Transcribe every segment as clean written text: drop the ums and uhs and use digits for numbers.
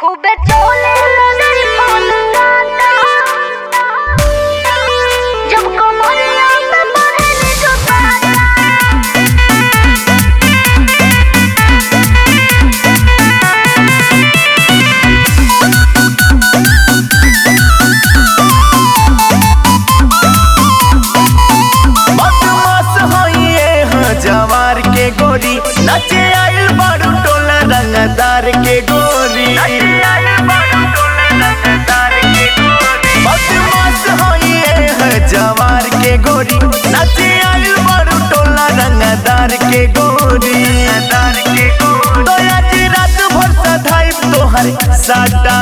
खूबे चोले लदरी फूल काटा जब कमरिया में बहनी जो काटा बदमाश होइए हाँ जवार के गोरी नचे आइल बारू टोला रंगदार के गोरी बदमाश होइए हाँ जवार के गोरी नचे आइल बारू टोला रंगदार के गोरी तो आज रात भर सधाई तोहर साटा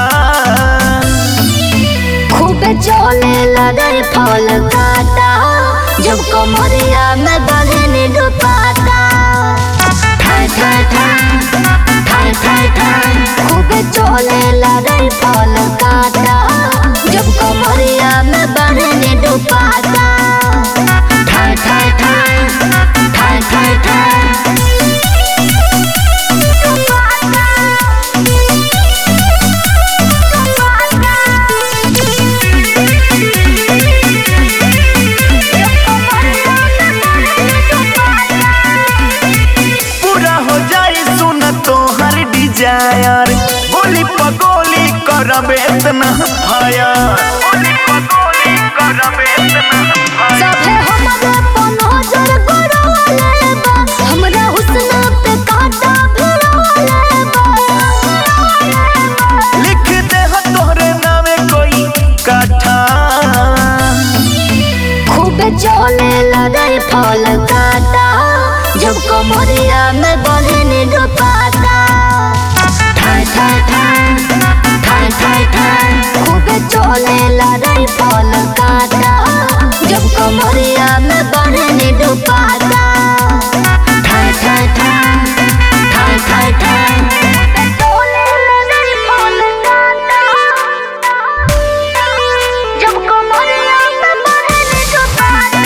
खूबे चोले लदरी फूल काटा जब कमरिया में बहनी डुबाता ठाई ठाई ठाई ठाई ठाई ठाई खूबे चोले लदरी फूल काटा जब कमरिया में बहनी डुबाता ठाई ठाई ठाई ठाई ठाई पूरा हो जाई सुन तोहर डिजायर गोली पगोली करबे इतना हायर सभे हमरा पर नजर गड़ाले बा हमरा हुस्न पे कांटा भिड़ाले बा लिख दे हो तोहरे नामे कोई काठा खूबे चोले लदरी फूल काटा जब कमरिया में बहनी डुबाता ठाई ठाई ठाई ठाई ठाई खूबे चोले लदरी फूल काटा जब कमरिया में बहनी डुबाता ठाई ठाई ठाई ठाई ठाई चोले लदरी फूल काटा जब कमरिया में बहनी डुबाता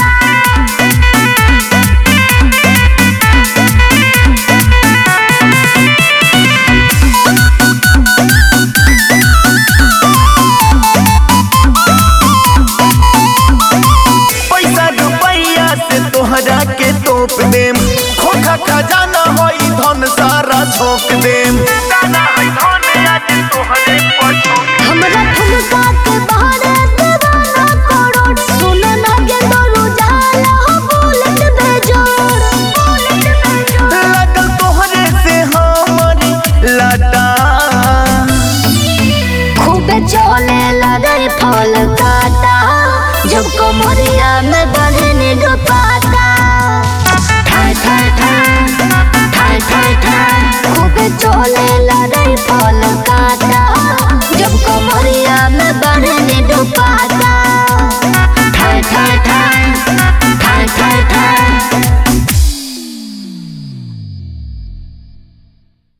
पैसा रुपैया से तोहरा के तोप देम खोखा खजाना होई धन सारा झोंक देम हमरा ठुमका के बारे दीवाना करोड़ सुने लगे तो जाला हो बुलेट बेजोड़ लगल तोहरे से हमारी लाटा खूबे चोले लदरी फूल काटा जब कमरिया में बहनी डुबाता ठाई ठाई ठाई ठाई ठाई खूबे चोले लदरी फूल काटा जब कमरिया में बहनी डुबाता